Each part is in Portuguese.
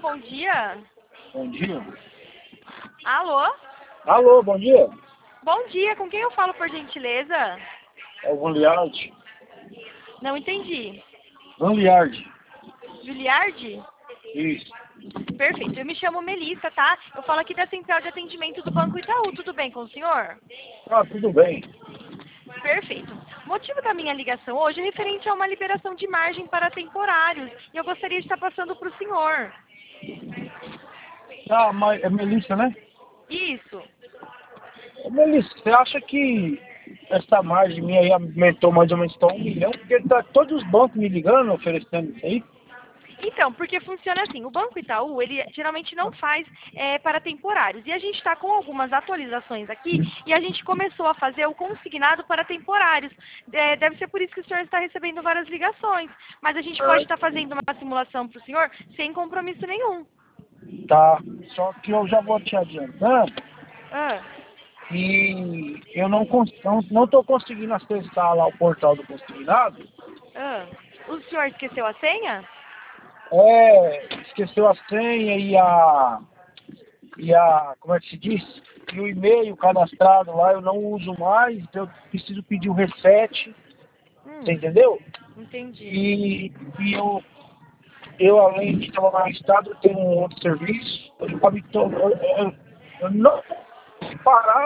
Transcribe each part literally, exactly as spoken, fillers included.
bom dia. Bom dia. Alô? Alô, bom dia. Bom dia, com quem eu falo, por gentileza? É o Vanliard. Não entendi. Vanliard. Juliardi? Isso. Perfeito, eu me chamo Melissa, tá? Eu falo aqui da Central de Atendimento do Banco Itaú, tudo bem com o senhor? Ah, tudo bem. Perfeito. O motivo da minha ligação hoje é referente a uma liberação de margem para temporários, e eu gostaria de estar passando para o senhor. Ah, mas é Melissa, né? Isso. Ô, Melissa, você acha que essa margem minha aí aumentou mais ou menos para um milhão? Porque tá todos os bancos me ligando, oferecendo isso aí. Então, porque funciona assim, o Banco Itaú, ele geralmente não faz é, para temporários. E a gente está com algumas atualizações aqui e a gente começou a fazer o consignado para temporários. É, deve ser por isso que o senhor está recebendo várias ligações. Mas a gente pode estar fazendo uma simulação para o senhor sem compromisso nenhum. Tá, só que eu já vou te adiantando Ah, e eu não estou não, não tô conseguindo acessar lá o portal do consignado. ah. O senhor esqueceu a senha? É, esqueceu a senha e a, e a, como é que se diz? E o e-mail cadastrado lá eu não uso mais, eu preciso pedir o reset, Hum, você entendeu? entendi. E, e eu, eu, além de trabalhar no estado, eu tenho um outro serviço, eu, pode to- eu, eu, eu não posso parar.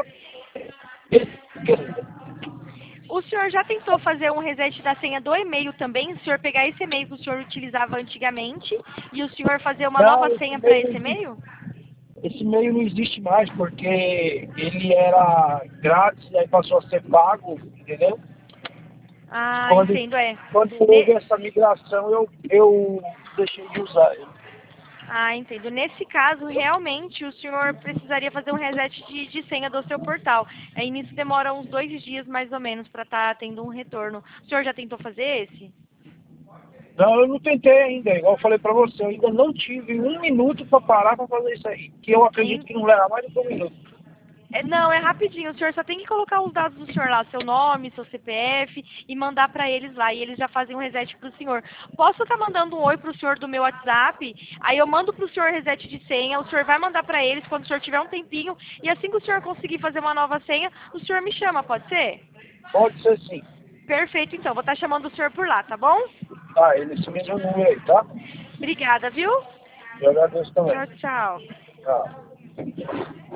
O senhor já tentou fazer um reset da senha do e-mail também? O senhor pegar esse e-mail que o senhor utilizava antigamente e o senhor fazer uma Não, nova esse senha para e-mail, não esse existe- e-mail? esse e-mail não existe mais, porque ele era grátis, aí passou a ser pago, entendeu? Ah, Quando, entendo, é. quando houve Ne- essa migração, eu, eu deixei de usar ele. Ah, entendo. Nesse caso, realmente, o senhor precisaria fazer um reset de, de senha do seu portal. Aí nisso demora uns dois dias, mais ou menos, para estar tendo um retorno. O senhor já tentou fazer esse? Não, eu não tentei ainda, igual eu falei pra você, eu ainda não tive um minuto pra parar pra fazer isso aí, que eu acredito Em- que não leva mais do que um minuto. é, não, é rapidinho. O senhor só tem que colocar os dados do senhor lá, seu nome, seu C P F, e mandar para eles lá. E eles já fazem um reset para o senhor. Posso estar mandando um oi para o senhor do meu WhatsApp? Aí eu mando para o senhor reset de senha. O senhor vai mandar para eles quando o senhor tiver um tempinho. E assim que o senhor conseguir fazer uma nova senha, o senhor me chama, pode ser? Pode ser sim. Perfeito, então. Vou estar chamando o senhor por lá, tá bom? Tá, ele esse mesmo número aí, tá? Obrigada, viu? Eu agradeço também. Tchau, tchau. Tá.